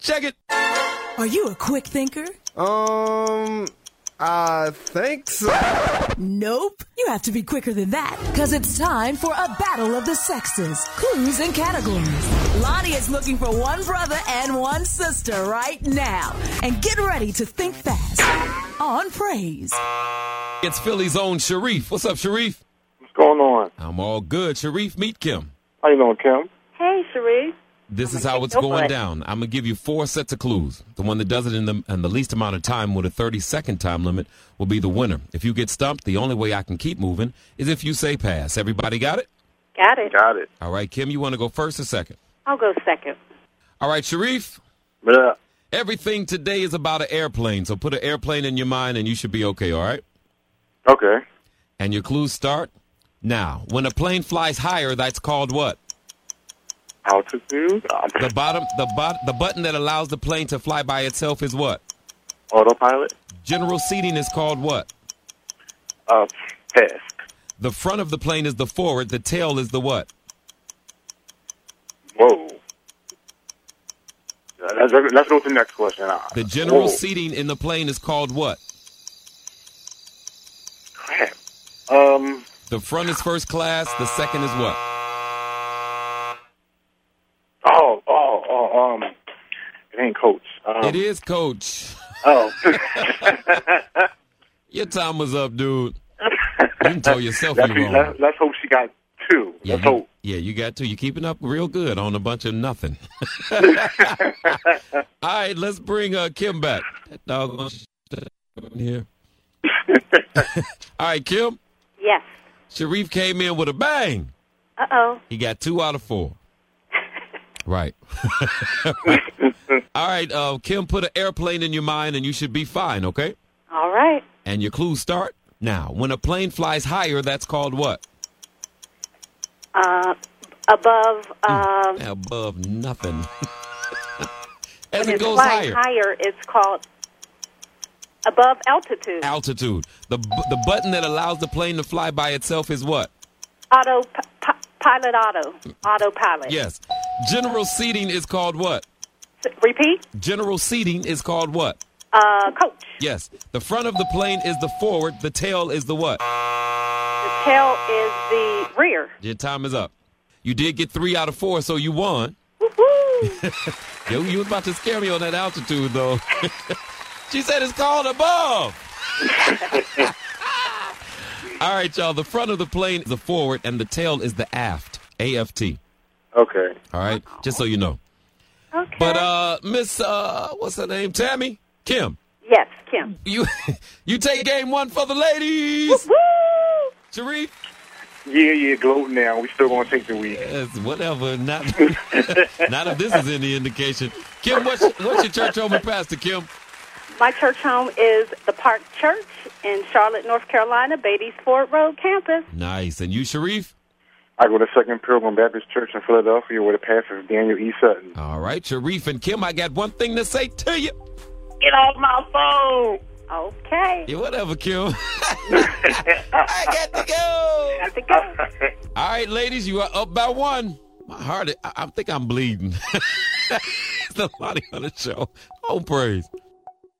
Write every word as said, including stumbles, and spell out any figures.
Check it. Are you a quick thinker? Um, I think so. Nope. You have to be quicker than that, because it's time for a battle of the sexes. Clues and categories. Lonnie is looking for one brother and one sister right now. And get ready to think fast on Praise. It's Philly's own Sharif. What's up, Sharif? What's going on? I'm all good. Sharif, meet Kim. How you doing, Kim? Hey, Sharif. This is how it's going down. I'm going to give you four sets of clues. The one that does it in the, in the least amount of time with a thirty-second time limit will be the winner. If you get stumped, the only way I can keep moving is if you say pass. Everybody got it? Got it. Got it. All right, Kim, you want to go first or second? I'll go second. All right, Sharif. Yeah. Everything today is about an airplane, so put an airplane in your mind and you should be okay, all right? Okay. And your clues start now. When a plane flies higher, that's called what? Altitude. The bottom, the bot, the button that allows the plane to fly by itself is what? Autopilot. General seating is called what? Uh, pass. The front of the plane is the forward. The tail is the what? Whoa. Let's, let's go to the next question. The general Whoa. seating in the plane is called what? Crap. Um. The front is first class. The second is what? Oh, oh, oh, um, it ain't coach. Um, It is coach. Oh. Your time was up, dude. You can tell yourself let's, you're wrong. let's, let's hope she got two. Yeah, Let's you, hope. yeah, you got two. You're keeping up real good on a bunch of nothing. All right, let's bring uh, Kim back. That dog here. All right, Kim. Yes. Sharif came in with a bang. Uh-oh. He got two out of four. Right. All right, uh, Kim, put an airplane in your mind and you should be fine, okay? All right. And your clues start now. When a plane flies higher, that's called what? Uh, above, um... Above nothing. As when it it's goes flying higher. higher, it's called above altitude. Altitude. The bu- the button that allows the plane to fly by itself is what? Auto, p- pilot auto. Autopilot. Yes. General seating is called what? S- repeat? General seating is called what? Uh, coach. Yes. The front of the plane is the forward. The tail is the what? The tail is the rear. Your time is up. You did get three out of four, so you won. Woohoo! Yo, you was about to scare me on that altitude, though. She said it's called above. All right, y'all. The front of the plane is the forward, and the tail is the aft. A F T. Okay. All right? Just so you know. Okay. But, uh, Miss, uh, what's her name? Tammy? Kim. Yes, Kim. You you take game one for the ladies. Woo! Sharif? Yeah, yeah, gloating now. We still gonna take the week. Yes, whatever. Not, not if this is any indication. Kim, what's, what's your church home and pastor, Kim? My church home is the Park Church in Charlotte, North Carolina, Beatty's Ford Road campus. Nice. And you, Sharif? I go to Second Pilgrim Baptist Church in Philadelphia where the pastor is Daniel E. Sutton. All right, Sharif and Kim, I got one thing to say to you. Get off my phone! Okay. Yeah, whatever, Kim. I got to go. Got to go. All right, ladies, you are up by one. My heart, I, I think I'm bleeding. It's the Lonnie on the show. Oh, praise.